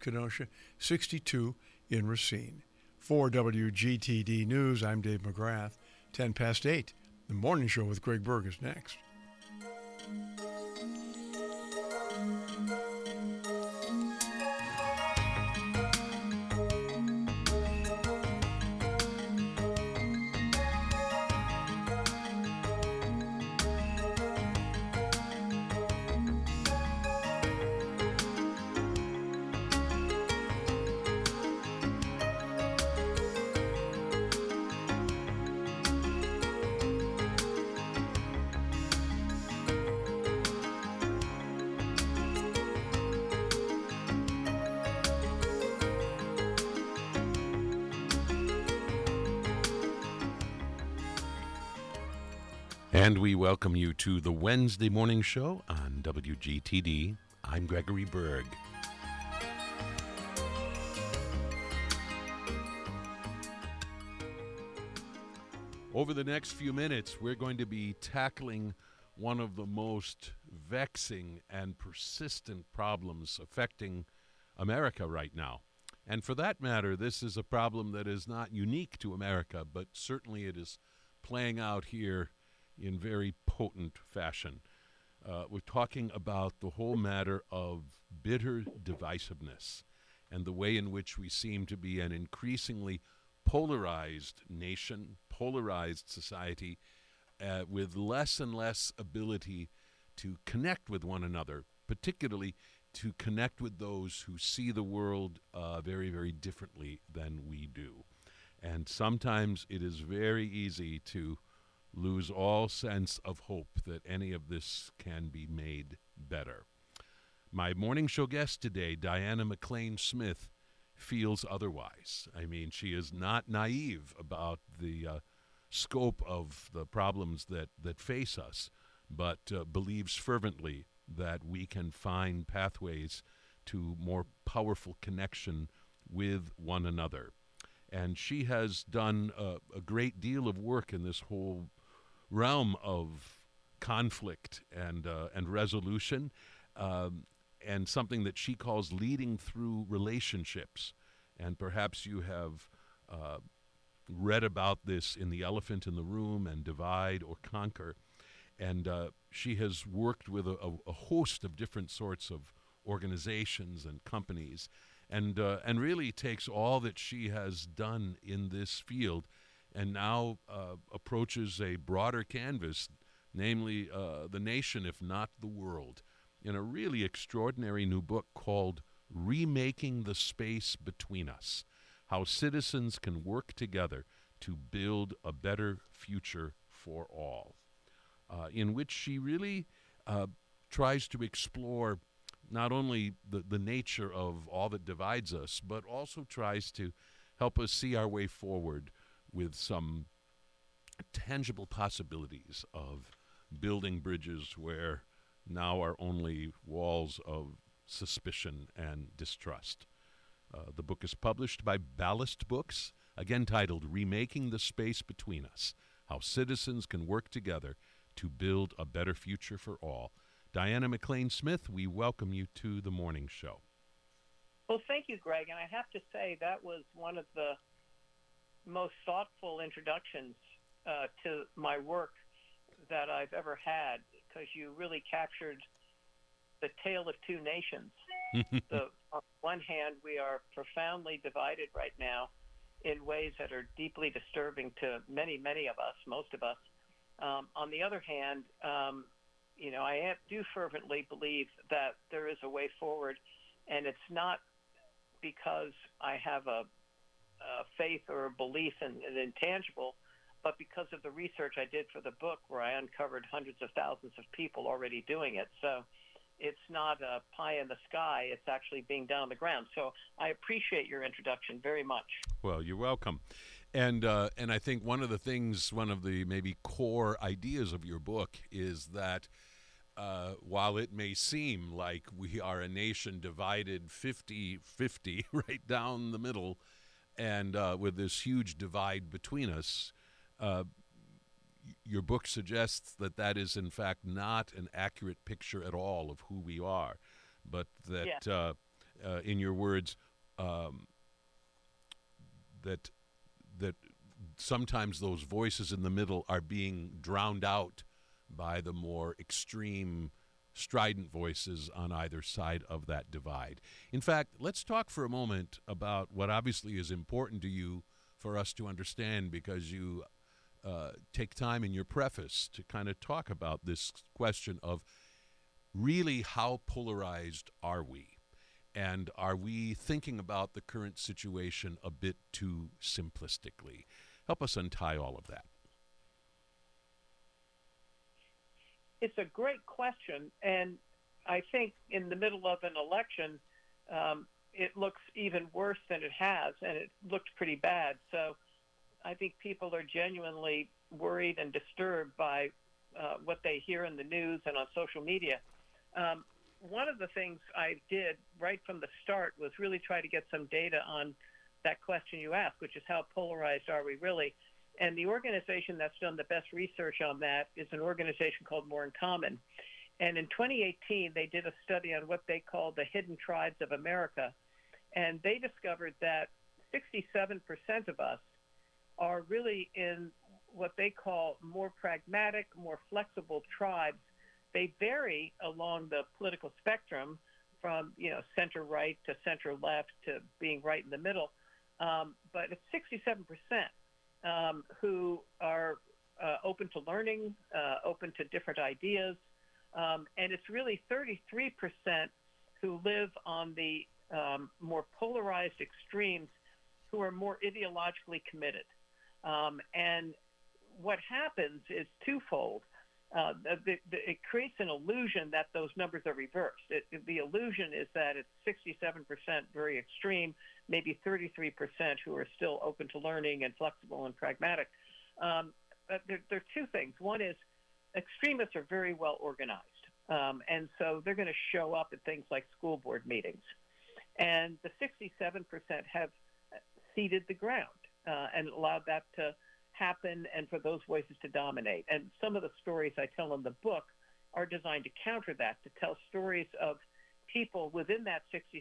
Kenosha, 62 in Racine. For WGTD News, I'm Dave McGrath. 10 past 8. The Morning Show with Greg Berg is next. And we welcome you to the Wednesday Morning Show on WGTD. I'm Gregory Berg. Over the next few minutes, we're going to be tackling one of the most vexing and persistent problems affecting America right now. And for that matter, this is a problem that is not unique to America, but certainly it is playing out here in very potent fashion. We're talking about the whole matter of bitter divisiveness and the way in which we seem to be an increasingly polarized nation, polarized society, with less and less ability to connect with one another, particularly to connect with those who see the world very, very differently than we do. And sometimes it is very easy to lose all sense of hope that any of this can be made better. My morning show guest today, Diana McClain Smith, feels otherwise. I mean, she is not naive about the scope of the problems that face us, but believes fervently that we can find pathways to more powerful connection with one another. And she has done a great deal of work in this whole realm of conflict and resolution, and something that she calls leading through relationships. And perhaps you have read about this in The Elephant in the Room and Divide or Conquer. And she has worked with a host of different sorts of organizations and companies, and really takes all that she has done in this field and now approaches a broader canvas, namely the nation, if not the world, in a really extraordinary new book called Remaking the Space Between Us: How Citizens Can Work Together to Build a Better Future for All, in which she really tries to explore not only the nature of all that divides us, but also tries to help us see our way forward with some tangible possibilities of building bridges where now are only walls of suspicion and distrust. The book is published by Ballast Books, again titled Remaking the Space Between Us: How Citizens Can Work Together to Build a Better Future for All. Diana McClain Smith, we welcome you to the morning show. Well, thank you, Greg. And I have to say that was one of the most thoughtful introductions to my work that I've ever had, because you really captured the tale of two nations. On one hand, we are profoundly divided right now in ways that are deeply disturbing to many, many of us, most of us. On the other hand, I do fervently believe that there is a way forward, and it's not because I have a faith or a belief in an intangible, but because of the research I did for the book, where I uncovered hundreds of thousands of people already doing it. So it's not a pie in the sky. It's actually being done on the ground. So I appreciate your introduction very much. Well, you're welcome. And I think one of the maybe core ideas of your book is that while it may seem like we are a nation divided 50-50 right down the middle, and with this huge divide between us, your book suggests that is in fact not an accurate picture at all of who we are, but that in your words, that sometimes those voices in the middle are being drowned out by the more extreme, strident voices on either side of that divide. In fact, let's talk for a moment about what obviously is important to you for us to understand, because you take time in your preface to kind of talk about this question of really how polarized are we? And are we thinking about the current situation a bit too simplistically? Help us untie all of that. It's a great question, and I think in the middle of an election, it looks even worse than it has, and it looked pretty bad. So I think people are genuinely worried and disturbed by what they hear in the news and on social media. One of the things I did right from the start was really try to get some data on that question you asked, which is how polarized are we really? And the organization that's done the best research on that is an organization called More in Common. And in 2018, they did a study on what they called the hidden tribes of America. And they discovered that 67% of us are really in what they call more pragmatic, more flexible tribes. They vary along the political spectrum from, center right to center left to being right in the middle. But it's 67% who are open to learning, open to different ideas. And it's really 33% who live on the more polarized extremes who are more ideologically committed. And what happens is twofold. It creates an illusion that those numbers are reversed. The illusion is that it's 67% very extreme, maybe 33% who are still open to learning and flexible and pragmatic. But there are two things. One is extremists are very well organized. And so they're going to show up at things like school board meetings. And the 67% have ceded the ground and allowed that to happen and for those voices to dominate. And some of the stories I tell in the book are designed to counter that, to tell stories of people within that 67%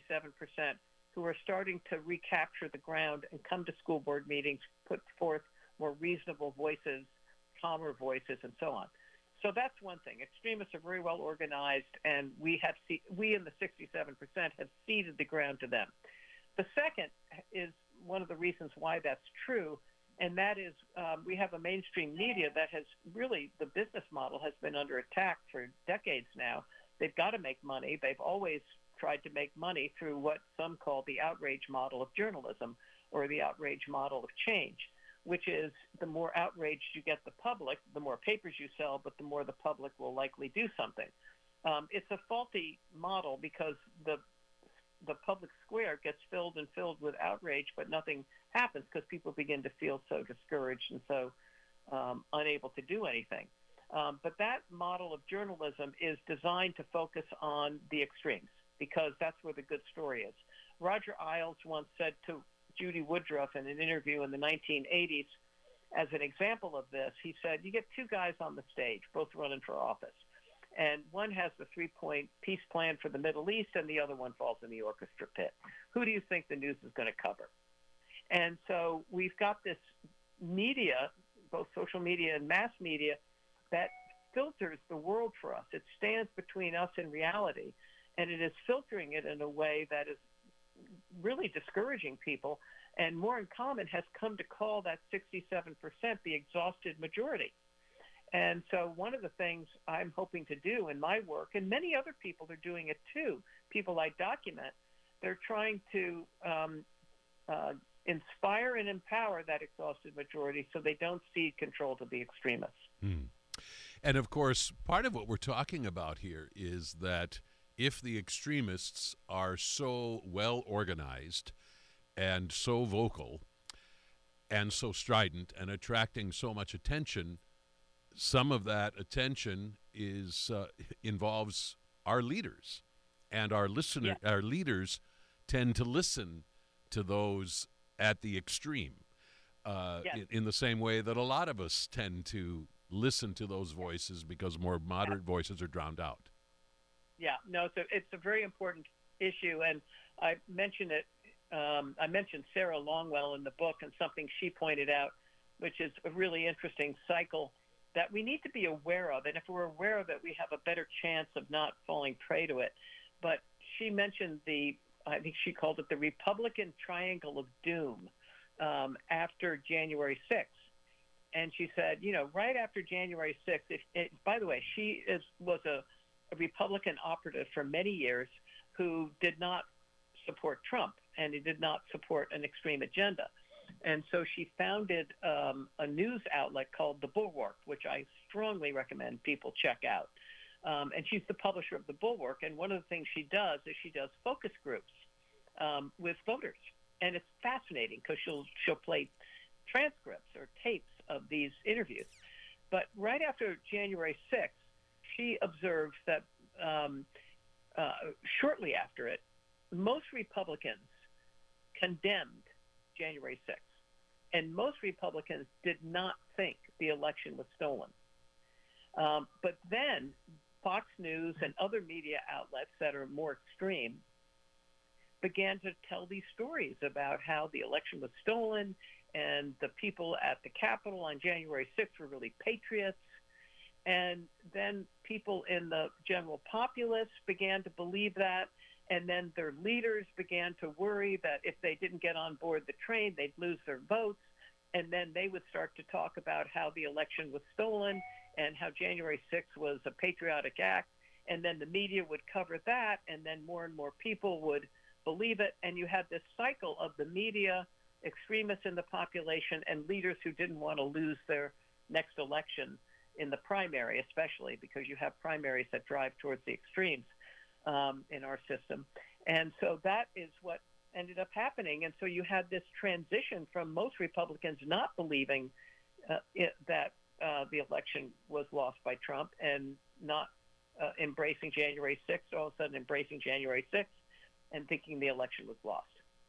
who are starting to recapture the ground and come to school board meetings, put forth more reasonable voices, calmer voices, and so on. So that's one thing. Extremists are very well organized, and we in the 67% have ceded the ground to them. The second is one of the reasons why that's true, and that is we have a mainstream media that has really, the business model has been under attack for decades now. They've got to make money. They've always tried to make money through what some call the outrage model of journalism, or the outrage model of change, which is the more outraged you get the public, the more papers you sell, but the more the public will likely do something. It's a faulty model because the public square gets filled and filled with outrage, but nothing happens because people begin to feel so discouraged and so unable to do anything. But that model of journalism is designed to focus on the extremes because that's where the good story is. Roger Ailes once said to Judy Woodruff in an interview in the 1980s, as an example of this, he said, you get two guys on the stage, both running for office. And one has the 3-point peace plan for the Middle East, and the other one falls in the orchestra pit. Who do you think the news is going to cover? And so we've got this media, both social media and mass media, that filters the world for us. It stands between us and reality, and it is filtering it in a way that is really discouraging people. And More in Common has come to call that 67% the exhausted majority. And so one of the things I'm hoping to do in my work, and many other people are doing it too, people I document, they're trying to inspire and empower that exhausted majority so they don't cede control to the extremists. And of course, part of what we're talking about here is that if the extremists are so well organized and so vocal and so strident and attracting so much attention, some of that attention is involves our leaders, and our leaders tend to listen to those at the extreme in the same way that a lot of us tend to listen to those voices because more moderate voices are drowned out. Yeah, no, it's a very important issue, and I mentioned it. I mentioned Sarah Longwell in the book, and something she pointed out, which is a really interesting cycle that we need to be aware of. And if we're aware of it, we have a better chance of not falling prey to it. But she mentioned I think she called it the Republican Triangle of Doom after January 6th. And she said, right after January 6th, by the way, she was a Republican operative for many years who did not support Trump, and he did not support an extreme agenda. And so she founded a news outlet called The Bulwark, which I strongly recommend people check out. And she's the publisher of The Bulwark. And one of the things she does is she does focus groups with voters. And it's fascinating because she'll play transcripts or tapes of these interviews. But right after January 6th, she observed that shortly after it, most Republicans condemned January 6th. And most Republicans did not think the election was stolen. But then Fox News and other media outlets that are more extreme began to tell these stories about how the election was stolen and the people at the Capitol on January 6th were really patriots. And then people in the general populace began to believe that. And then their leaders began to worry that if they didn't get on board the train, they'd lose their votes. And then they would start to talk about how the election was stolen and how January 6th was a patriotic act. And then the media would cover that, and then more and more people would believe it. And you had this cycle of the media, extremists in the population, and leaders who didn't want to lose their next election in the primary, especially because you have primaries that drive towards the extremes in our system. And so that is what ended up happening. And so you had this transition from most Republicans not believing that the election was lost by Trump and not embracing January 6th, all of a sudden embracing January 6th and thinking the election was lost.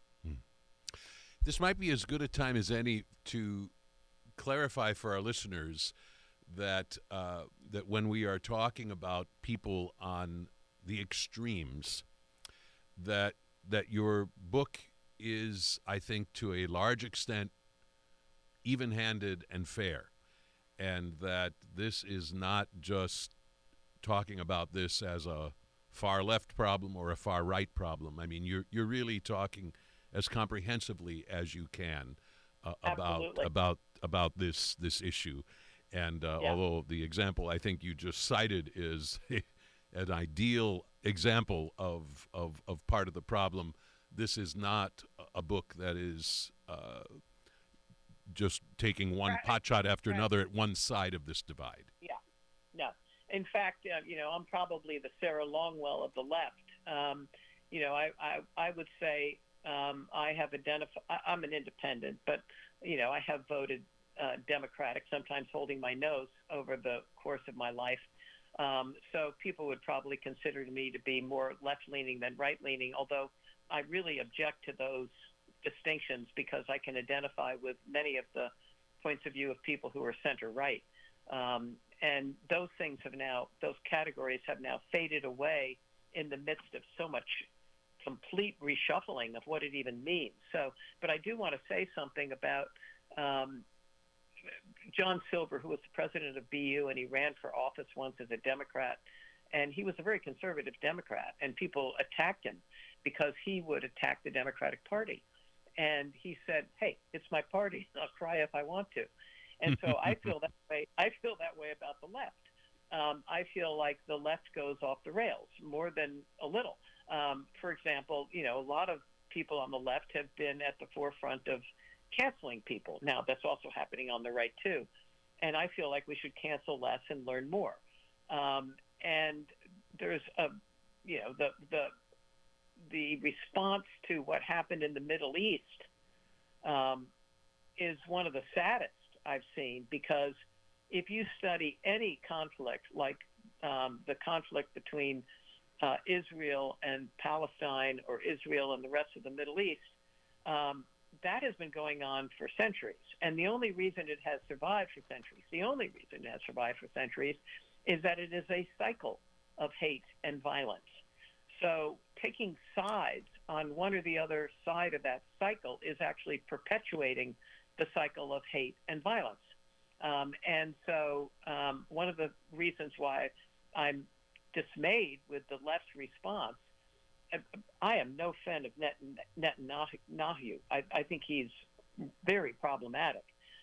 This might be as good a time as any to clarify for our listeners that that when we are talking about people on the extremes, that your book is, I think, to a large extent, even-handed and fair, and that this is not just talking about this as a far-left problem or a far-right problem. I mean, you're really talking as comprehensively as you can about this issue. And although the example I think you just cited is an ideal example of part of the problem, this is not a book that is just taking one potshot after another at one side of this divide. Yeah, no. In fact, I'm probably the Sarah Longwell of the left. I would say I have identified. I'm an independent, but I have voted Democratic, sometimes holding my nose over the course of my life. So people would probably consider me to be more left-leaning than right-leaning, although I really object to those distinctions because I can identify with many of the points of view of people who are center-right. And those categories have now faded away in the midst of so much complete reshuffling of what it even means. But I do want to say something about John Silver, who was the president of BU, and he ran for office once as a Democrat, and he was a very conservative Democrat, and people attacked him because he would attack the Democratic Party. And he said, "Hey, it's my party. I'll cry if I want to." And so I feel that way. I feel that way about the left. I feel like the left goes off the rails more than a little. For example, a lot of people on the left have been at the forefront of canceling people. Now, that's also happening on the right, too. And I feel like we should cancel less and learn more. And there's the response to what happened in the Middle East is one of the saddest I've seen, because if you study any conflict, like the conflict between Israel and Palestine, or Israel and the rest of the Middle East, that has been going on for centuries. And the only reason it has survived for centuries, is that it is a cycle of hate and violence. So taking sides on one or the other side of that cycle is actually perpetuating the cycle of hate and violence. And so one of the reasons why I'm dismayed with the left's response, I am no fan of Netanyahu. I think he's very problematic.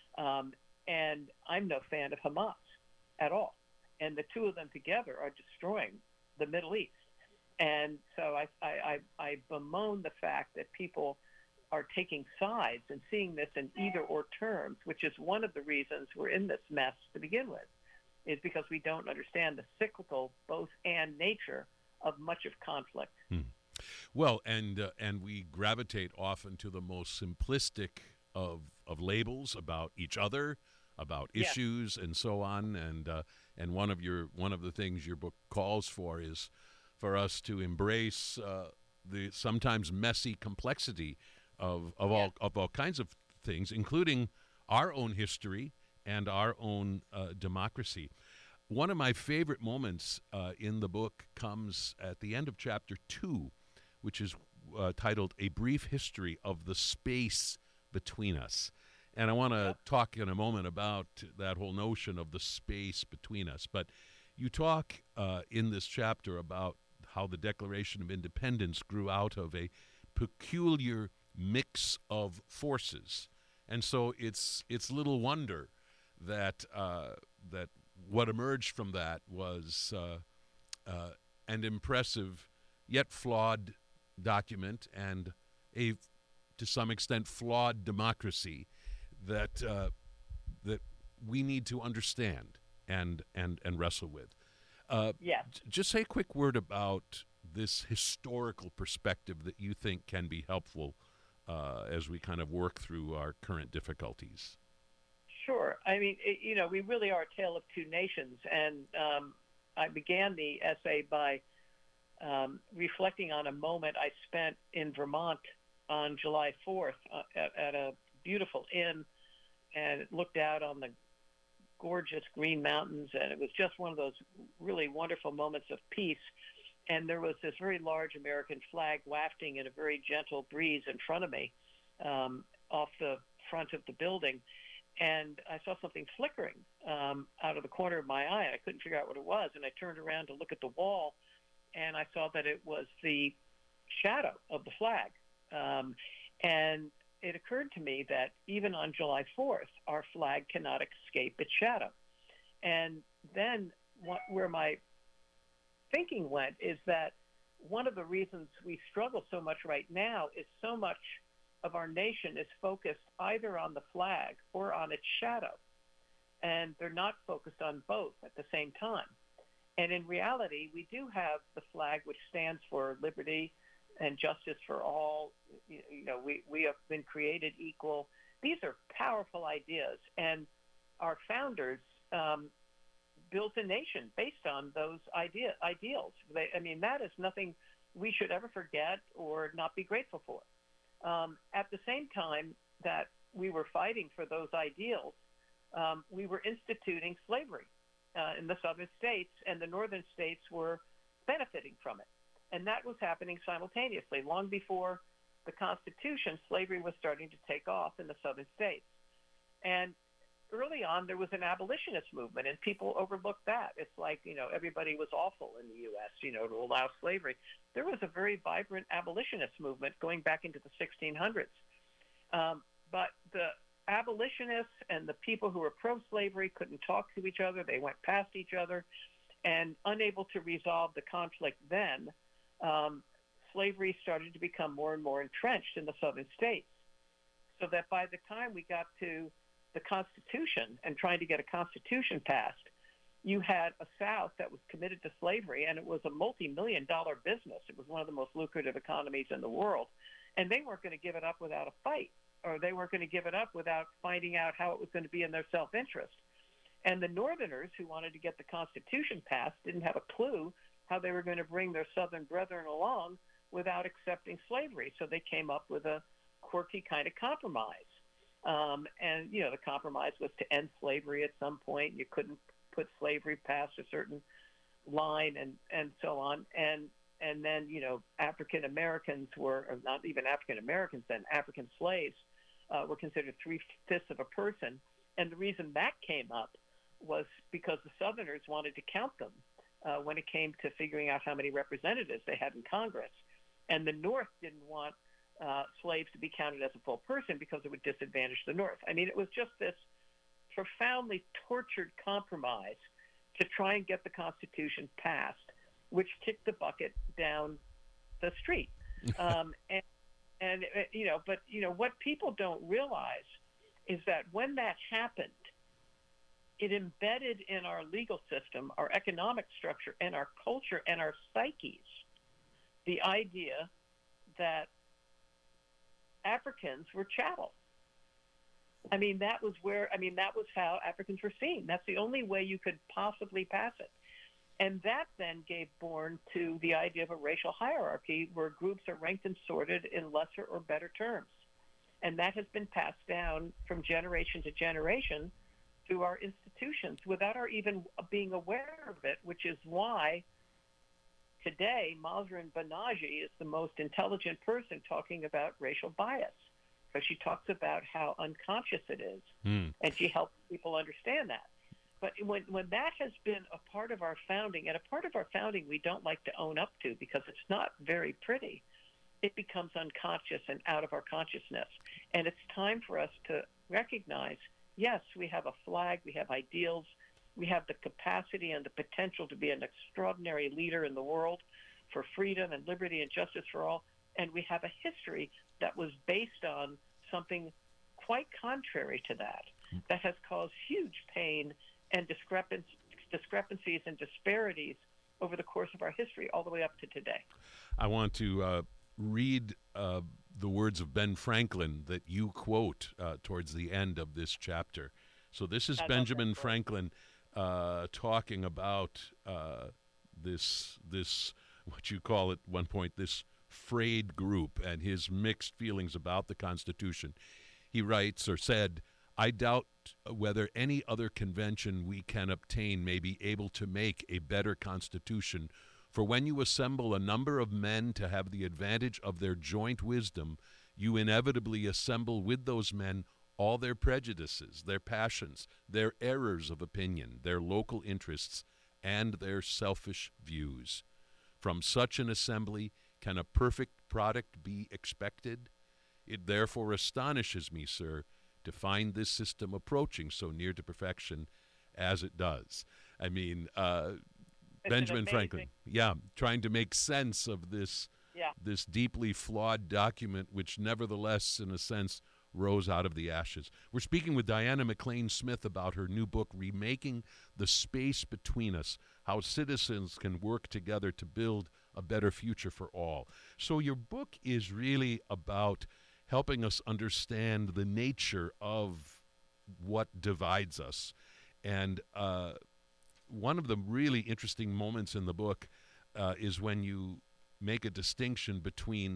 And I'm no fan of Hamas at all. And the two of them together are destroying the Middle East. And so I bemoan the fact that people are taking sides and seeing this in either or terms, which is one of the reasons we're in this mess to begin with, is because we don't understand the cyclical both and nature of much of conflict. Well, and we gravitate often to the most simplistic of labels about each other, about issues, and so on. And one of the things your book calls for is for us to embrace the sometimes messy complexity of all kinds of things, including our own history and our own democracy. One of my favorite moments in the book comes at the end of chapter 2, which is titled "A Brief History of the Space Between Us." And I want to talk in a moment about that whole notion of the space between us. But you talk in this chapter about how the Declaration of Independence grew out of a peculiar mix of forces. And so it's little wonder that that what emerged from that was an impressive yet flawed document and a, to some extent, flawed democracy that that we need to understand and wrestle with. Just say a quick word about this historical perspective that you think can be helpful as we kind of work through our current difficulties. Sure. I mean, we really are a tale of two nations, and I began the essay by reflecting on a moment I spent in Vermont on July 4th at a beautiful inn, and it looked out on the gorgeous green mountains, and it was just one of those really wonderful moments of peace. And there was this very large American flag wafting in a very gentle breeze in front of me off the front of the building. And I saw something flickering out of the corner of my eye. I couldn't figure out what it was. And I turned around to look at the wall, and I saw that it was the shadow of the flag. And it occurred to me that even on July 4th, our flag cannot escape its shadow. And then where my thinking went is that one of the reasons we struggle so much right now is so much of our nation is focused either on the flag or on its shadow. And they're not focused on both at the same time. And in reality, we do have the flag, which stands for liberty and justice for all. We have been created equal. These are powerful ideas. And our founders built a nation based on those ideals. That is nothing we should ever forget or not be grateful for. At the same time that we were fighting for those ideals, we were instituting slavery in the southern states, and the northern states were benefiting from it. And that was happening simultaneously. Long before the Constitution, slavery was starting to take off in the southern states. And early on, there was an abolitionist movement, and people overlooked that. It's like, everybody was awful in the U.S., to allow slavery. There was a very vibrant abolitionist movement going back into the 1600s. But the abolitionists and the people who were pro-slavery couldn't talk to each other. They went past each other, and unable to resolve the conflict then, slavery started to become more and more entrenched in the southern states. So that by the time we got to the Constitution and trying to get a Constitution passed, you had a South that was committed to slavery, and it was a multi-million-dollar business. It was one of the most lucrative economies in the world, and they weren't going to give it up without a fight, or they weren't going to give it up without finding out how it was going to be in their self-interest. And the Northerners who wanted to get the Constitution passed didn't have a clue how they were going to bring their Southern brethren along without accepting slavery. So they came up with a quirky kind of compromise. And the compromise was to end slavery at some point. You couldn't put slavery past a certain line and so on. And and then, African Americans were, or not even African Americans, then African slaves were considered 3/5 of a person. And the reason that came up was because the Southerners wanted to count them when it came to figuring out how many representatives they had in Congress. And the North didn't want slaves to be counted as a full person because it would disadvantage the North. I mean, it was just this profoundly tortured compromise to try and get the Constitution passed, which kicked the bucket down the street. But what people don't realize is that when that happened, it embedded in our legal system, our economic structure, and our culture and our psyches the idea that Africans were chattel. That was how Africans were seen. That's the only way you could possibly pass it. And that then gave born to the idea of a racial hierarchy where groups are ranked and sorted in lesser or better terms. And that has been passed down from generation to generation through our institutions without our even being aware of it, which is why today Mahzarin Banaji is the most intelligent person talking about racial bias, because she talks about how unconscious it is, and she helps people understand that. But when that has been a part of our founding, and a part of our founding we don't like to own up to because it's not very pretty, it becomes unconscious and out of our consciousness. And it's time for us to recognize, yes, we have a flag, we have ideals, we have the capacity and the potential to be an extraordinary leader in the world for freedom and liberty and justice for all, and we have a history that was based on something quite contrary to that has caused huge pain and discrepancies and disparities over the course of our history all the way up to today. I want to read the words of Ben Franklin that you quote towards the end of this chapter. So this is Benjamin Franklin talking about this, what you call at one point, this frayed group and his mixed feelings about the Constitution. He writes or said, "I doubt whether any other convention we can obtain may be able to make a better Constitution. For when you assemble a number of men to have the advantage of their joint wisdom, you inevitably assemble with those men all their prejudices, their passions, their errors of opinion, their local interests, and their selfish views. From such an assembly can a perfect product be expected? It therefore astonishes me, sir, to find this system approaching so near to perfection as it does." I mean, Benjamin Franklin, trying to make sense of this deeply flawed document, which nevertheless, in a sense, rose out of the ashes. We're speaking with Diana McLean Smith about her new book, Remaking the Space Between Us, How Citizens Can Work Together to Build a Better Future for All. So your book is really about helping us understand the nature of what divides us. And one of the really interesting moments in the book is when you make a distinction between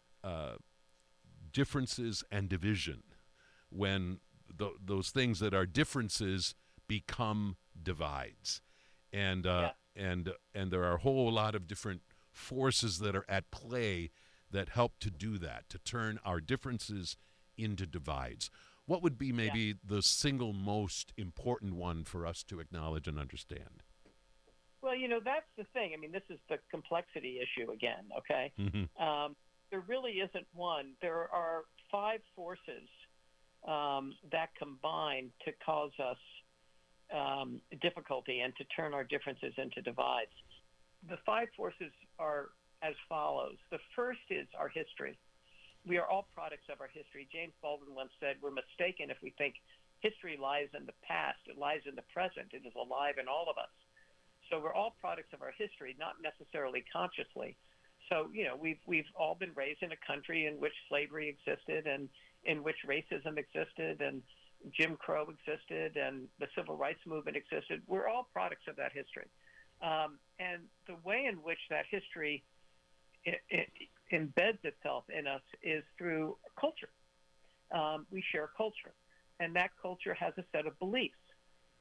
differences and division, when those things that are differences become divides. And there are a whole lot of different forces that are at play that help to do that, to turn our differences into divides. What would be maybe the single most important one for us to acknowledge and understand? Well, that's the thing. I mean, this is the complexity issue again, okay? Mm-hmm. There really isn't one. There are 5 forces that combine to cause us difficulty and to turn our differences into divides. The 5 forces are as follows. The first is our history. We are all products of our history. James Baldwin once said, we're mistaken if we think history lies in the past. It lies in the present. It is alive in all of us. So we're all products of our history, not necessarily consciously. So, we've all been raised in a country in which slavery existed and in which racism existed and Jim Crow existed and the civil rights movement existed. We're all products of that history. And the way in which that history it embeds itself in us is through culture. We share culture, and that culture has a set of beliefs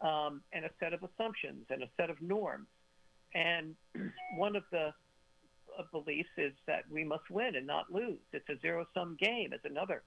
and a set of assumptions and a set of norms. And one of the beliefs is that we must win and not lose. It's a zero-sum game is another.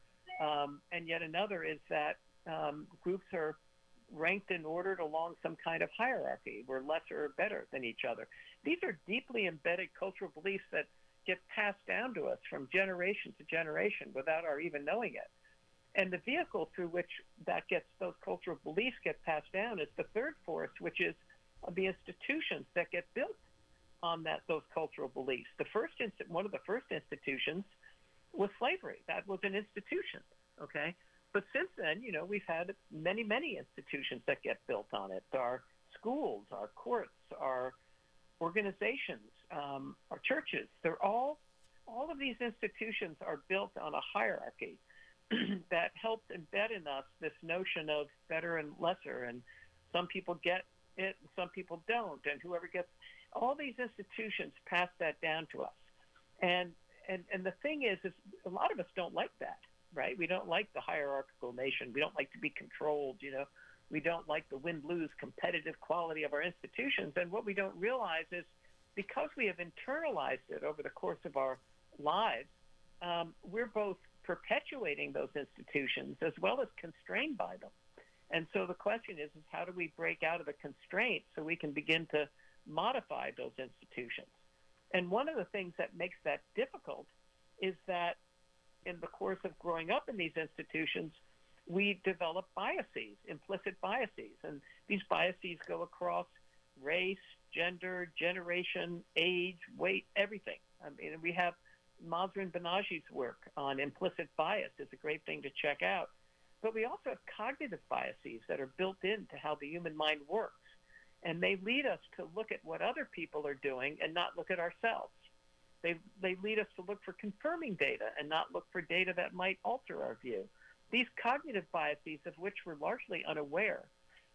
And yet another is that groups are ranked and ordered along some kind of hierarchy. We're lesser or better than each other. These are deeply embedded cultural beliefs that get passed down to us from generation to generation without our even knowing it. And the vehicle through which those cultural beliefs get passed down is the third force, which is the institutions that get built on those cultural beliefs. One of the first institutions was slavery. That was an institution, okay? But since then, we've had many, many institutions that get built on it. Our schools, our courts, our organizations, our churches. They're all of these institutions are built on a hierarchy that helps embed in us this notion of better and lesser, and some people get it and some people don't, and whoever gets all these institutions pass that down to us. And the thing is a lot of us don't like that, right? We don't like the hierarchical nation. We don't like to be controlled, We don't like the win-lose competitive quality of our institutions. And what we don't realize is because we have internalized it over the course of our lives, we're both perpetuating those institutions as well as constrained by them. And so the question is how do we break out of the constraints so we can begin to modify those institutions? And one of the things that makes that difficult is that in the course of growing up in these institutions, we develop biases, implicit biases. And these biases go across race, gender, generation, age, weight, everything. I mean, we have Masrin Banaji's work on implicit bias. It's a great thing to check out. But we also have cognitive biases that are built into how the human mind works. And they lead us to look at what other people are doing and not look at ourselves. They lead us to look for confirming data and not look for data that might alter our view. These cognitive biases, of which we're largely unaware,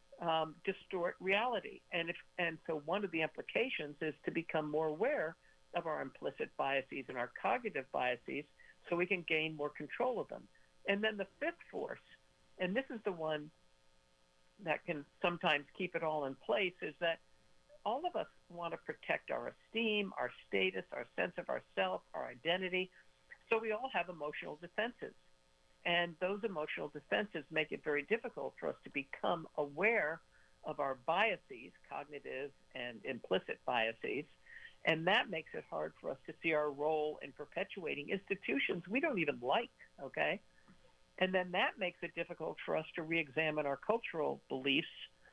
distort reality. And so one of the implications is to become more aware of our implicit biases and our cognitive biases so we can gain more control of them. And then the fifth force, and this is the one that can sometimes keep it all in place, is that all of us want to protect our esteem, our status, our sense of ourself, our identity. So we all have emotional defenses. And those emotional defenses make it very difficult for us to become aware of our biases, cognitive and implicit biases. And that makes it hard for us to see our role in perpetuating institutions we don't even like, okay? And then that makes it difficult for us to re-examine our cultural beliefs,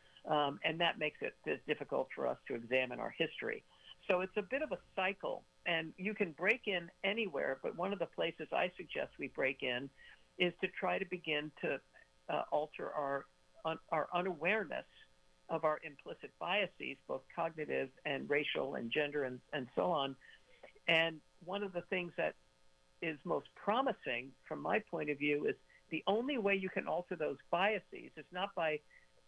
and that makes it difficult for us to examine our history. So it's a bit of a cycle, and you can break in anywhere, but one of the places I suggest we break in is to try to begin to alter our unawareness of our implicit biases, both cognitive and racial and gender and so on. And one of the things that is most promising from my point of view is the only way you can alter those biases is not by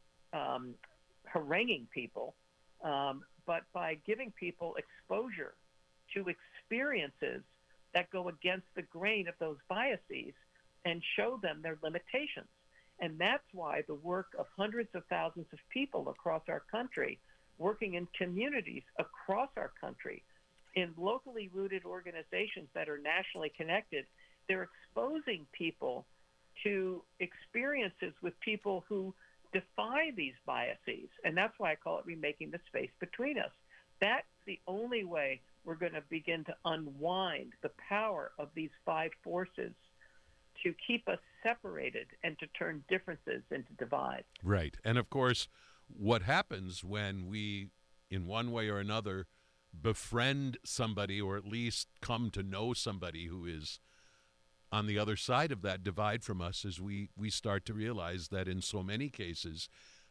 haranguing people, but by giving people exposure to experiences that go against the grain of those biases and show them their limitations. And that's why the work of hundreds of thousands of people across our country, working in communities across our country, in locally rooted organizations that are nationally connected, they're exposing people to experiences with people who defy these biases. And that's why I call it remaking the space between us. That's the only way we're going to begin to unwind the power of these five forces to keep us separated and to turn differences into divides. Right. And of course, what happens when we, in one way or another, befriend somebody or at least come to know somebody who is on the other side of that divide from us is we start to realize that in so many cases,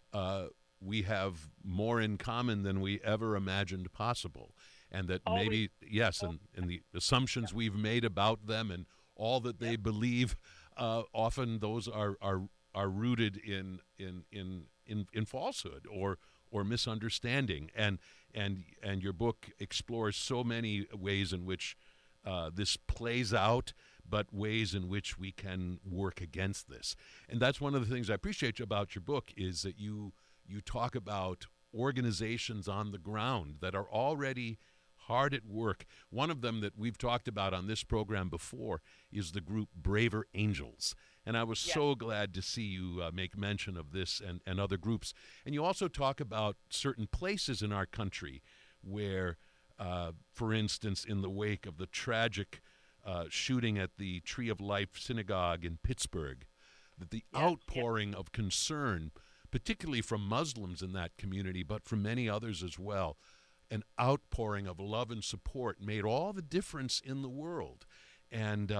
we have more in common than we ever imagined possible. And that maybe, yes, and the assumptions we've made about them and all that they believe, often those are rooted in falsehood or misunderstanding. And your book explores so many ways in which this plays out, but ways in which we can work against this. And that's one of the things I appreciate about your book is that you talk about organizations on the ground that are already hard at work. One of them that we've talked about on this program before is the group Braver Angels. And I was so glad to see you make mention of this and other groups. And you also talk about certain places in our country where, for instance, in the wake of the tragic shooting at the Tree of Life Synagogue in Pittsburgh, that the outpouring of concern, particularly from Muslims in that community, but from many others as well, an outpouring of love and support made all the difference in the world. And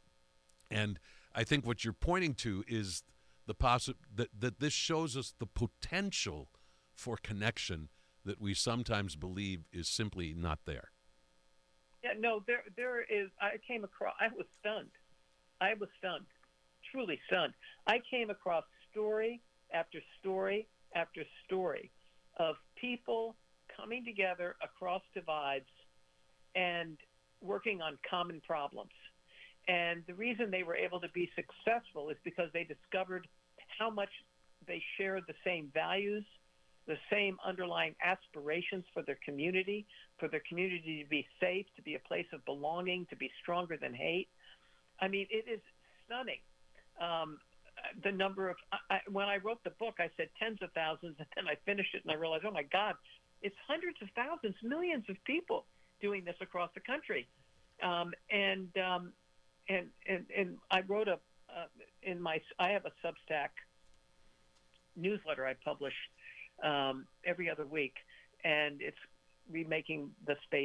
I think what you're pointing to is that this shows us the potential for connection that we sometimes believe is simply not there. Yeah, no, there is. I was stunned, truly stunned. I came across story after story after story of people coming together across divides and working on common problems. And the reason they were able to be successful is because they discovered how much they shared the same values, the same underlying aspirations for their community to be safe, to be a place of belonging, to be stronger than hate. I mean, it is stunning. The number of, when I wrote the book, I said tens of thousands, and then I finished it and I realized, oh my God, it's hundreds of thousands, millions of people doing this across the country. And I wrote I have a Substack newsletter I publish every other week, and it's Remaking the Space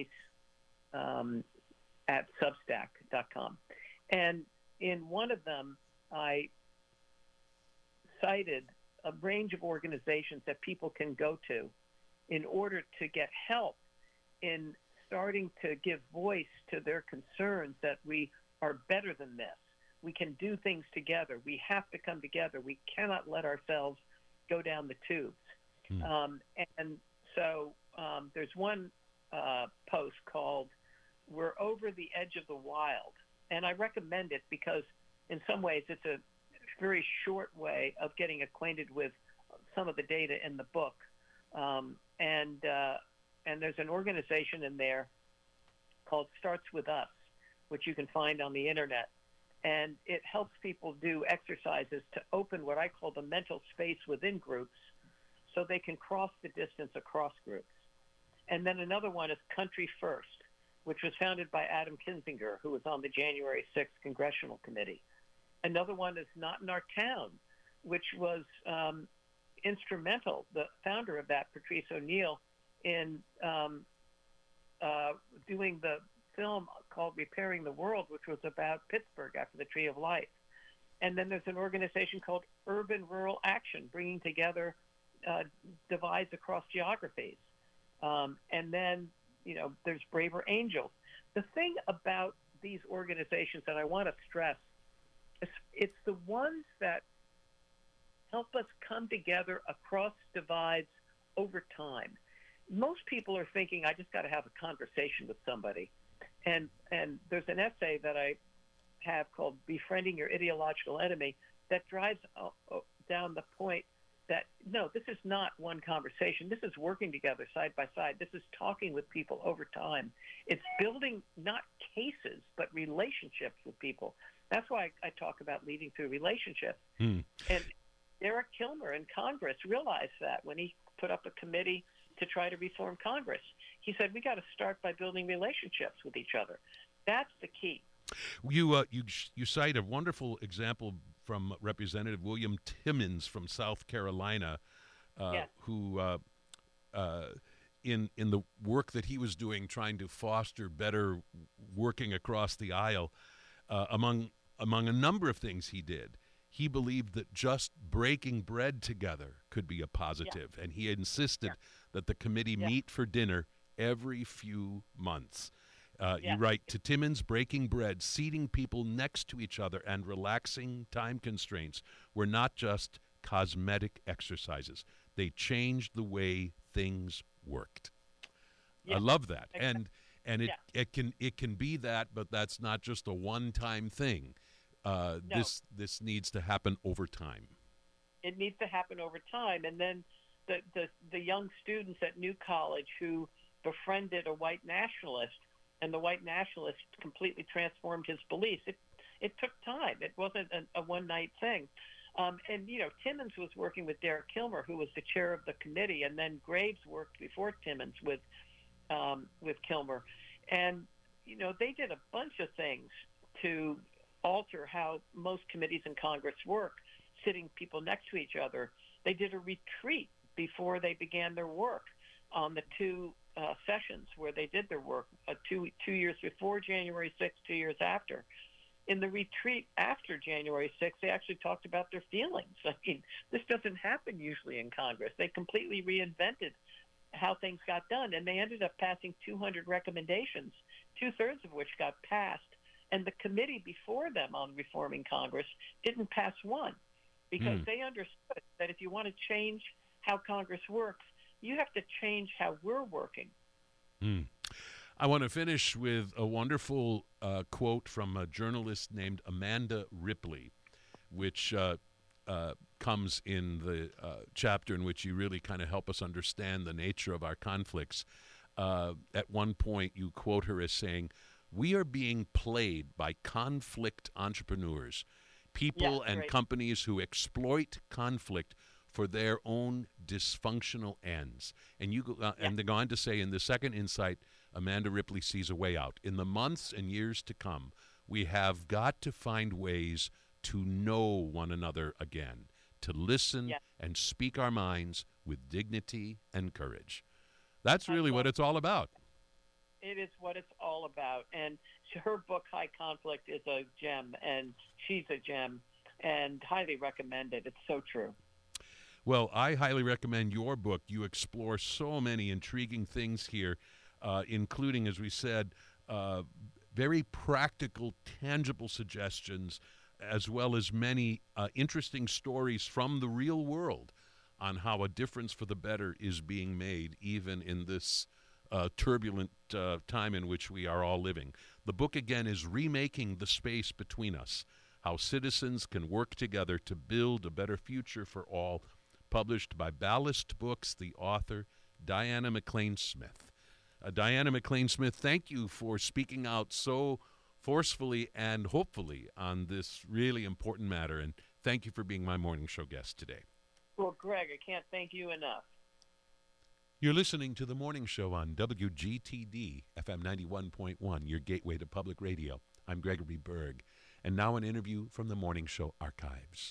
at Substack.com. And in one of them, I cited a range of organizations that people can go to in order to get help in starting to give voice to their concerns that we are better than this. We can do things together. We have to come together. We cannot let ourselves go down the tubes. And so there's one post called "We're Over the Edge of the Wild." And I recommend it because in some ways it's a very short way of getting acquainted with some of the data in the book. And there's an organization in there called Starts With Us, which you can find on the internet. And it helps people do exercises to open what I call the mental space within groups so they can cross the distance across groups. And then another one is Country First, which was founded by Adam Kinzinger, who was on the January 6th Congressional Committee. Another one is Not in Our Town, which was instrumental, the founder of that, Patrice O'Neill, in doing the film called Repairing the World, which was about Pittsburgh after the Tree of Life. And then there's an organization called Urban Rural Action, bringing together divides across geographies. And then, there's Braver Angels. The thing about these organizations that I want to stress is it's the ones that help us come together across divides over time. Most people are thinking, I just got to have a conversation with somebody. And there's an essay that I have called Befriending Your Ideological Enemy that drives down the point that, no, this is not one conversation. This is working together side by side. This is talking with people over time. It's building not cases, but relationships with people. That's why I talk about leading through relationships. And Eric Kilmer in Congress realized that when he put up a committee to try to reform Congress. He said, we got to start by building relationships with each other. That's the key. You cite a wonderful example from Representative William Timmons from South Carolina, who in the work that he was doing trying to foster better working across the aisle, among a number of things he did, he believed that just breaking bread together could be a positive, and he insisted that the committee meet for dinner every few months. You write, to Timmons, breaking bread, seating people next to each other, and relaxing time constraints were not just cosmetic exercises. They changed the way things worked. I love that. Exactly. And it can be that, but that's not just a one-time thing. No. This needs to happen over time. It needs to happen over time. And then the young students at New College who befriended a white nationalist, and the white nationalist completely transformed his beliefs. It took time. It wasn't a one-night thing. And, Timmons was working with Derek Kilmer, who was the chair of the committee, and then Graves worked before Timmons with Kilmer. And, they did a bunch of things to alter how most committees in Congress work, sitting people next to each other. They did a retreat before they began their work on the two sessions where they did their work, 2 years before January 6th, 2 years after. In the retreat after January 6th, they actually talked about their feelings. I mean, this doesn't happen usually in Congress. They completely reinvented how things got done, and they ended up passing 200 recommendations, 2/3 of which got passed. And the committee before them on reforming Congress didn't pass one, because they understood that if you want to change how Congress works, you have to change how we're working. I want to finish with a wonderful quote from a journalist named Amanda Ripley, which comes in the chapter in which you really kind of help us understand the nature of our conflicts. At one point, you quote her as saying, "We are being played by conflict entrepreneurs, people and companies who exploit conflict for their own dysfunctional ends." And and they go on to say, in the second insight, Amanda Ripley sees a way out. "In the months and years to come, we have got to find ways to know one another again, to listen and speak our minds with dignity and courage." That's really what it's all about. It is what it's all about. And her book, High Conflict, is a gem, and she's a gem, and highly recommend it. It's so true. Well, I highly recommend your book. You explore so many intriguing things here, including, as we said, very practical, tangible suggestions, as well as many interesting stories from the real world on how a difference for the better is being made, even in this turbulent time in which we are all living. The book, again, is Remaking the Space Between Us, How Citizens Can Work Together to Build a Better Future for All, published by Ballast Books, the author, Diana McLean Smith. Diana McLean Smith, thank you for speaking out so forcefully and hopefully on this really important matter, and thank you for being my morning show guest today. Well, Greg, I can't thank you enough. You're listening to The Morning Show on WGTD FM 91.1, your gateway to public radio. I'm Gregory Berg, and now an interview from The Morning Show archives.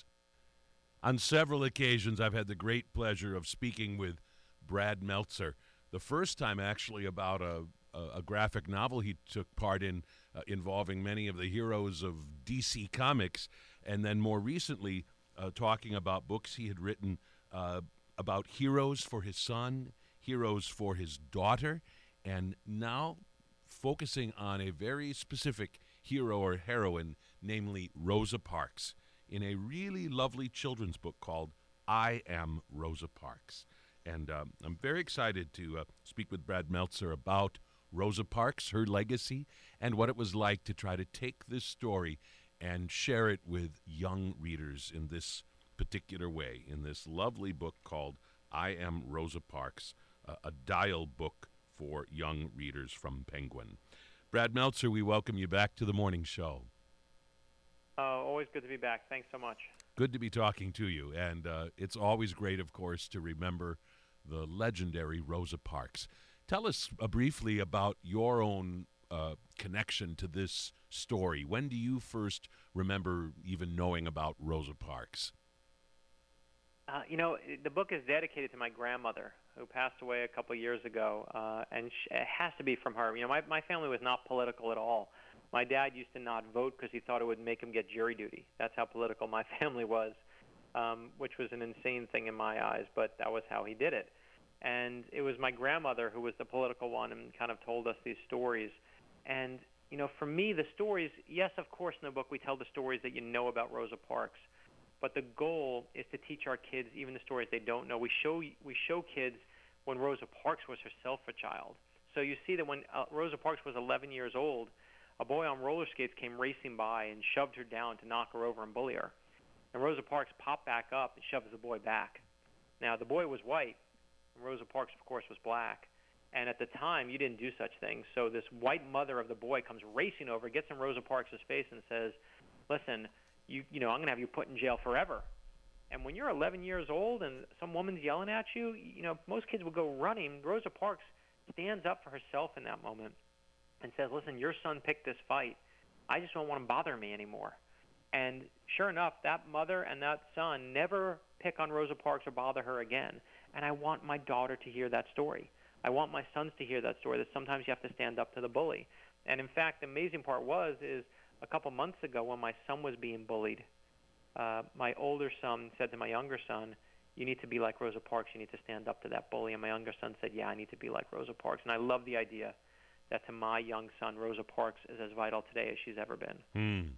On several occasions, I've had the great pleasure of speaking with Brad Meltzer. The first time, actually, about a graphic novel he took part in involving many of the heroes of DC Comics, and then more recently talking about books he had written about heroes for his son, heroes for his daughter, and now focusing on a very specific hero or heroine, namely Rosa Parks, in a really lovely children's book called I Am Rosa Parks. And I'm very excited to speak with Brad Meltzer about Rosa Parks, her legacy, and what it was like to try to take this story and share it with young readers in this particular way, in this lovely book called I Am Rosa Parks, a dial book for young readers from Penguin. Brad Meltzer, we welcome you back to the morning show. Always good to be back. Thanks so much. Good to be talking to you, and it's always great, of course, to remember the legendary Rosa Parks. Tell us briefly about your own connection to this story. When do you first remember even knowing about Rosa Parks? The book is dedicated to my grandmother, who passed away a couple years ago, and it has to be from her. My family was not political at all. My dad used to not vote because he thought it would make him get jury duty. That's how political my family was, which was an insane thing in my eyes, but that was how he did it. And it was my grandmother who was the political one and kind of told us these stories. And, for me, the stories, yes, of course, in the book we tell the stories that you know about Rosa Parks. But the goal is to teach our kids even the stories they don't know. We show kids when Rosa Parks was herself a child. So you see that when Rosa Parks was 11 years old, a boy on roller skates came racing by and shoved her down to knock her over and bully her. And Rosa Parks popped back up and shoved the boy back. Now, the boy was white, and Rosa Parks, of course, was black. And at the time, you didn't do such things. So this white mother of the boy comes racing over, gets in Rosa Parks' face and says, listen, I'm going to have you put in jail forever. And when you're 11 years old and some woman's yelling at you, most kids would go running. Rosa Parks stands up for herself in that moment and says, listen, your son picked this fight. I just don't want him bothering me anymore. And sure enough, that mother and that son never pick on Rosa Parks or bother her again. And I want my daughter to hear that story. I want my sons to hear that story, that sometimes you have to stand up to the bully. And in fact, the amazing part is a couple months ago when my son was being bullied, my older son said to my younger son, you need to be like Rosa Parks. You need to stand up to that bully. And my younger son said, yeah, I need to be like Rosa Parks. And I love the idea that to my young son, Rosa Parks is as vital today as she's ever been.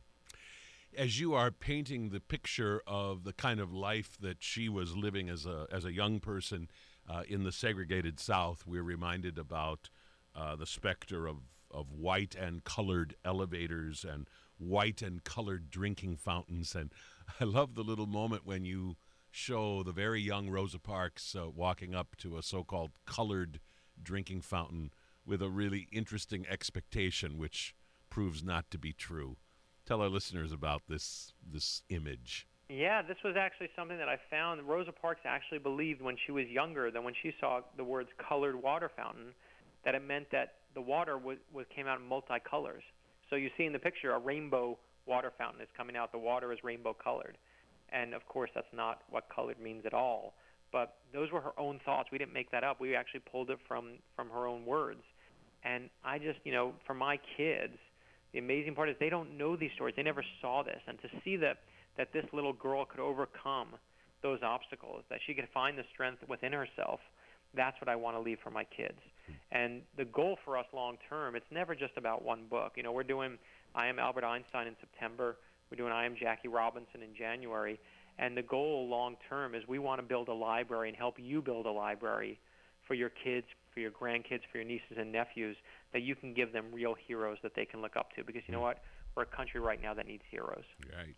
As you are painting the picture of the kind of life that she was living as a young person in the segregated South, we're reminded about the specter of white and colored elevators and white and colored drinking fountains. And I love the little moment when you show the very young Rosa Parks walking up to a so-called colored drinking fountain with a really interesting expectation, which proves not to be true. Tell our listeners about this image. Yeah, this was actually something that I found. Rosa Parks actually believed when she was younger that when she saw the words colored water fountain, that it meant that the water came out in multicolors. So you see in the picture a rainbow water fountain is coming out. The water is rainbow colored. And, of course, that's not what colored means at all. But those were her own thoughts. We didn't make that up. We actually pulled it from her own words. And I just, for my kids, the amazing part is they don't know these stories. They never saw this. And to see that this little girl could overcome those obstacles, that she could find the strength within herself, that's what I want to leave for my kids. And the goal for us long term, it's never just about one book. We're doing I Am Albert Einstein in September. We're doing I Am Jackie Robinson in January. And the goal long term is we want to build a library and help you build a library for your kids, for your grandkids, for your nieces and nephews, that you can give them real heroes that they can look up to. Because you know what? We're a country right now that needs heroes. Right.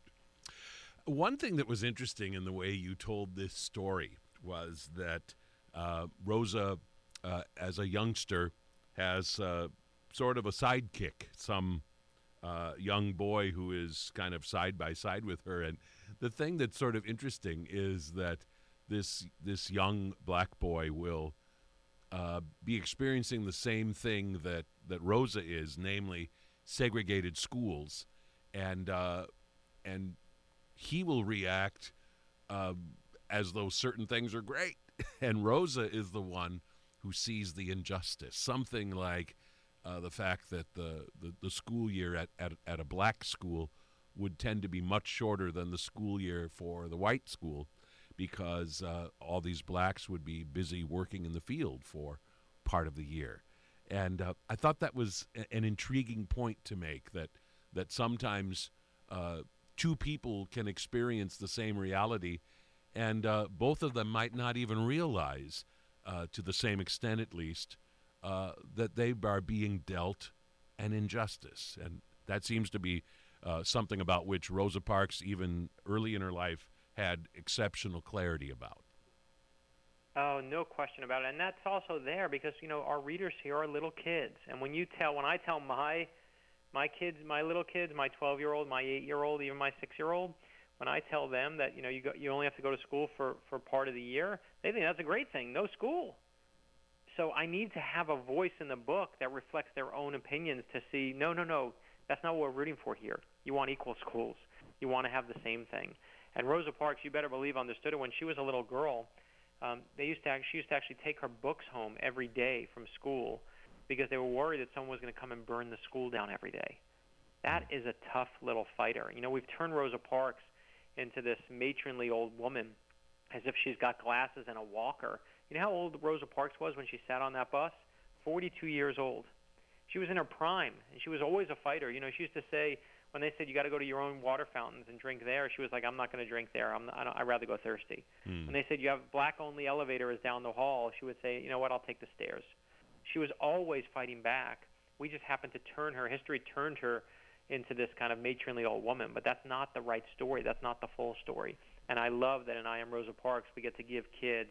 One thing that was interesting in the way you told this story was that Rosa, as a youngster, has sort of a sidekick, some young boy who is kind of side by side with her. And the thing that's sort of interesting is that this young black boy will be experiencing the same thing that Rosa is, namely segregated schools, and he will react as though certain things are great, and Rosa is the one who sees the injustice. Something like the fact that the school year at a black school would tend to be much shorter than the school year for the white school, because all these blacks would be busy working in the field for part of the year. And I thought that was an intriguing point to make, that sometimes two people can experience the same reality, and both of them might not even realize, to the same extent at least, that they are being dealt an injustice. And that seems to be something about which Rosa Parks, even early in her life, had exceptional clarity about. Oh, no question about it. And that's also there because, our readers here are little kids. And when I tell my kids, my little kids, my 12-year-old, my 8-year-old, even my 6-year-old, when I tell them that, you only have to go to school for part of the year, they think that's a great thing, no school. So I need to have a voice in the book that reflects their own opinions to see, no, that's not what we're rooting for here. You want equal schools. You want to have the same thing. And Rosa Parks, you better believe, understood it. When she was a little girl, she used to actually take her books home every day from school because they were worried that someone was going to come and burn the school down every day. That is a tough little fighter. We've turned Rosa Parks into this matronly old woman as if she's got glasses and a walker. You know how old Rosa Parks was when she sat on that bus? 42 years old. She was in her prime, and she was always a fighter. She used to say, when they said you got to go to your own water fountains and drink there, she was like, I'm not going to drink there. I'd rather go thirsty. When they said you have black-only elevators down the hall, she would say, you know what, I'll take the stairs. She was always fighting back. We just happened to turn her. History turned her into this kind of matronly old woman, but that's not the right story. That's not the full story. And I love that in I Am Rosa Parks we get to give kids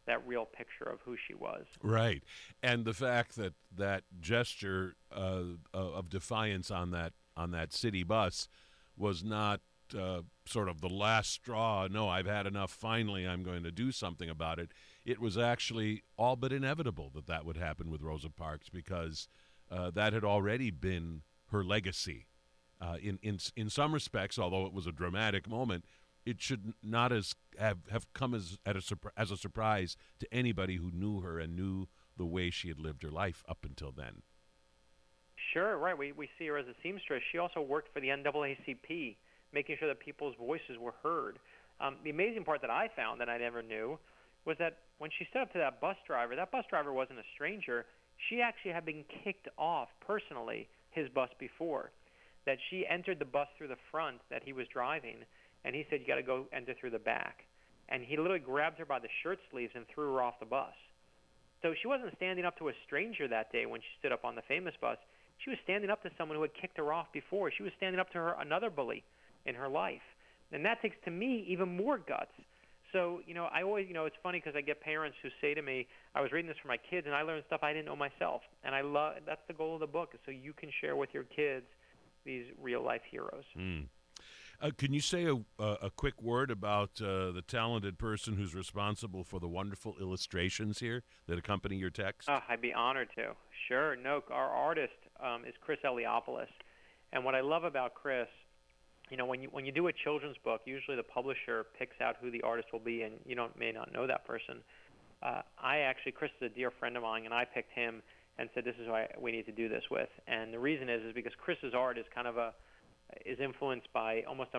that real picture of who she was. Right. And the fact that that gesture of defiance on that city bus was not sort of the last straw. No, I've had enough. Finally, I'm going to do something about it. It was actually all but inevitable that would happen with Rosa Parks, because that had already been her legacy. In some respects, although it was a dramatic moment, it should not have come as a surprise to anybody who knew her and knew the way she had lived her life up until then. Sure, right. We see her as a seamstress. She also worked for the NAACP, making sure that people's voices were heard. The amazing part that I found that I never knew was that when she stood up to that bus driver wasn't a stranger. She actually had been kicked off personally his bus before, that she entered the bus through the front that he was driving, and he said, you got to go enter through the back. And he literally grabbed her by the shirt sleeves and threw her off the bus. So she wasn't standing up to a stranger that day when she stood up on the famous bus. She was standing up to someone who had kicked her off before. She was standing up to another bully in her life. And that takes, to me, even more guts. So, I always, it's funny because I get parents who say to me, I was reading this for my kids and I learned stuff I didn't know myself. And that's the goal of the book, is so you can share with your kids these real-life heroes. Can you say a quick word about the talented person who's responsible for the wonderful illustrations here that accompany your text? I'd be honored to. Sure. No, our artist is Chris Eliopoulos. And what I love about Chris, when you do a children's book, usually the publisher picks out who the artist will be, and you may not know that person. Chris is a dear friend of mine, and I picked him and said, this is who we need to do this with. And the reason is because Chris's art is kind of is influenced by almost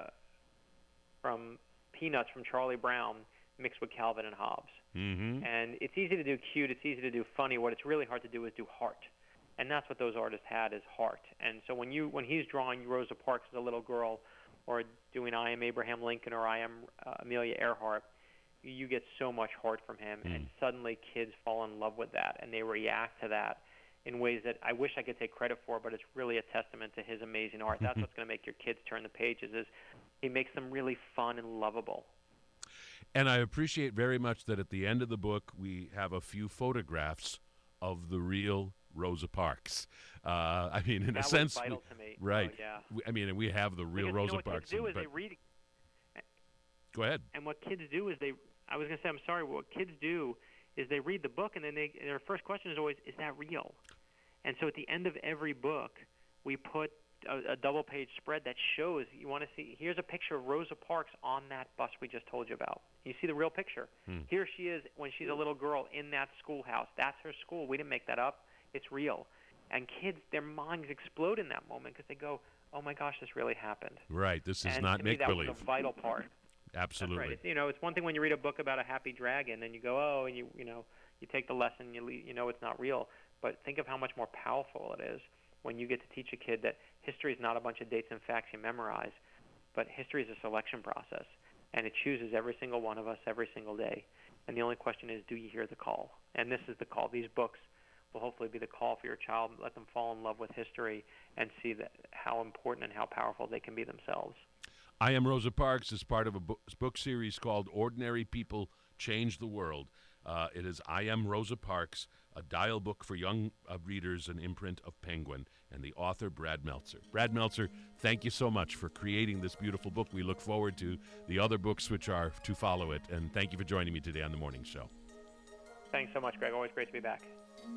from Peanuts from Charlie Brown mixed with Calvin and Hobbes. Mm-hmm. And it's easy to do cute, it's easy to do funny. What it's really hard to do is do heart. And that's what those artists had, is heart. And so when he's drawing Rosa Parks as a little girl, or doing I Am Abraham Lincoln, or I Am Amelia Earhart, you get so much heart from him. And suddenly kids fall in love with that, and they react to that in ways that I wish I could take credit for, but it's really a testament to his amazing art. That's what's going to make your kids turn the pages, is he makes them really fun and lovable. And I appreciate very much that at the end of the book we have a few photographs of the real Rosa Parks. I mean, in that a sense, was vital to me. right? Oh, yeah. And we have the real Rosa what Parks. Kids do is they read. Go ahead. And what kids do is I was going to say, I'm sorry. What kids do is they read the book, and then their first question is always, is that real? And so at the end of every book, we put a double-page spread that shows, you want to see, here's a picture of Rosa Parks on that bus we just told you about. You see the real picture. Here she is when she's a little girl in that schoolhouse. That's her school. We didn't make that up. It's real. And kids, their minds explode in that moment because they go, oh, my gosh, this really happened. Right. This is and not make-believe. That was a vital part. Absolutely. That's right. It's one thing when you read a book about a happy dragon and you go, oh, and you take the lesson, you know it's not real. But think of how much more powerful it is when you get to teach a kid that history is not a bunch of dates and facts you memorize, but history is a selection process, and it chooses every single one of us every single day. And the only question is, do you hear the call? And this is the call. These books will hopefully be the call for your child. Let them fall in love with history and see how important and how powerful they can be themselves. I Am Rosa Parks is part of a book series called Ordinary People Change the World. It is I Am Rosa Parks, a dial book for young readers, an imprint of Penguin, and the author, Brad Meltzer. Brad Meltzer, thank you so much for creating this beautiful book. We look forward to the other books which are to follow it, and thank you for joining me today on The Morning Show. Thanks so much, Greg. Always great to be back.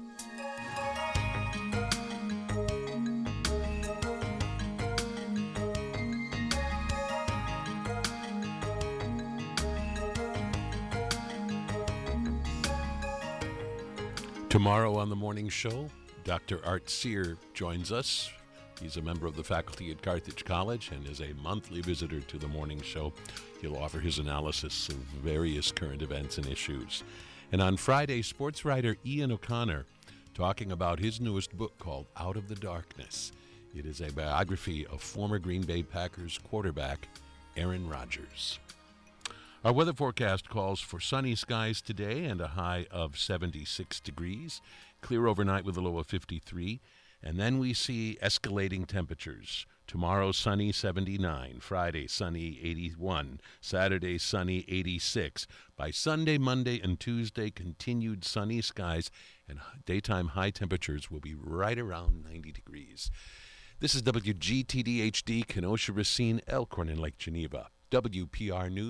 Tomorrow on The Morning Show, Dr. Art Sear joins us. He's a member of the faculty at Carthage College and is a monthly visitor to The Morning Show. He'll offer his analysis of various current events and issues. And on Friday, sports writer Ian O'Connor talking about his newest book called Out of the Darkness. It is a biography of former Green Bay Packers quarterback Aaron Rodgers. Our weather forecast calls for sunny skies today and a high of 76 degrees. Clear overnight with a low of 53. And then we see escalating temperatures. Tomorrow, sunny 79. Friday, sunny 81. Saturday, sunny 86. By Sunday, Monday, and Tuesday, continued sunny skies, and daytime high temperatures will be right around 90 degrees. This is WGTD HD, Kenosha, Racine, Elkhorn, and Lake Geneva. WPR News.